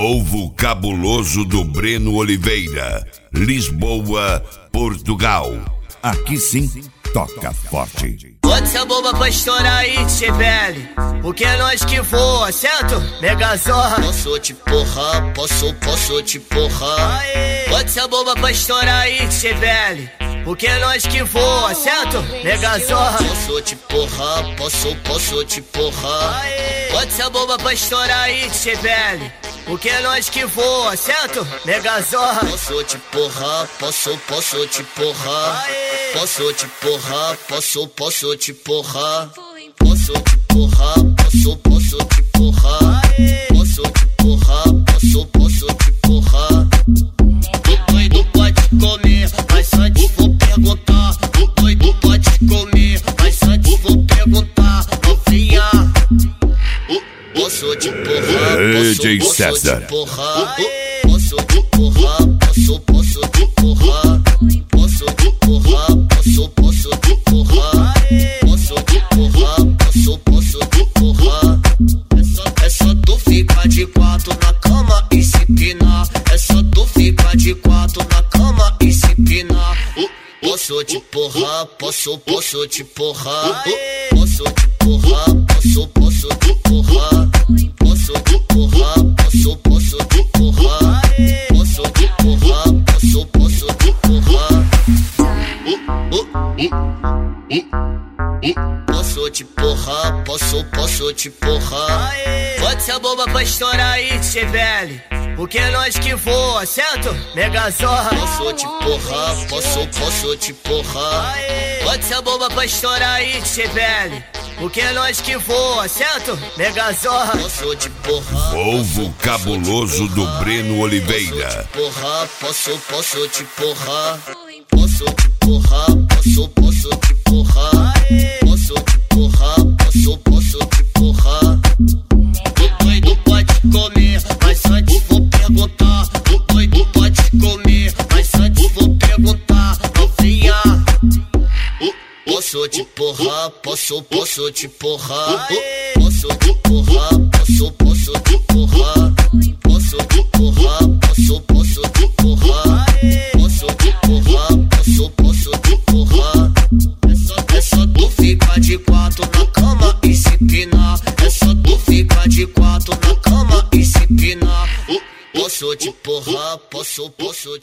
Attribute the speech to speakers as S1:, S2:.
S1: Povo cabuloso do Breno Oliveira, Lisboa, Portugal. Aqui sim, toca forte.
S2: Bota essa bomba pra estourar aí, Tchebele, porque é nós que voa, certo? Megazorra.
S3: Posso te porrar, posso te porrar.
S2: Bota essa bomba pra estourar aí, Tchebele, porque é nós que voa, certo? Megazorra.
S3: Posso te porrar, posso te porrar.
S2: Bota essa bomba pra estourar aí, Tchebele, porque é nós que voa, certo? Megazorra.
S3: Posso te porrar, posso te porrar. Posso te porrar, posso te porrar. Posso te porrar, posso te porrar. Posso te porrar, posso te porrar. O doido pode comer, mas antes vou perguntar. O doido pode comer, mas antes vou perguntar. Novinha, posso te porrar,
S1: DJ
S3: posso
S1: César.
S3: te porrar. Posso te porrar, posso te porrar. Posso te porrar, posso te porrar. Posso te porrar, posso te porrar. É só tu ficar de quatro na cama e se pinar. É só tu ficar de quatro na cama e se pinar. Posso te porrar, posso te porrar. Posso te porrar, posso te porrar. Posso te porrar, posso te porrar. Posso te porrar, posso te porrar. Posso te porrar, posso te porrar.
S2: Bota essa bomba pra estourar aí, Tchebele, porque é nós que voa, certo? Megazorra.
S3: Posso te porrar, posso te porrar.
S2: Bota essa bomba pra estourar aí, Tchebele, porque é nós que voa, certo? Megazorra.
S3: Posso te porrar.
S1: Povo cabuloso do Breno Oliveira.
S3: Porrar, posso te porrar. Posso te porrar, posso te porrar. Posso te porrar, posso te porrar. O doido pode comer, mas antes vou perguntar. O doido pode comer, mas antes vou perguntar. Novinha, posso te porrar, posso te porrar. Posso te porrar, posso te porrar. Posso te porrar, posso te porrar. Posso te porrar, posso te porrar. É só tu ficar de quatro na cama e se pinar. É só tu ficar de quatro na cama e se pinar. Posso te porrar, posso te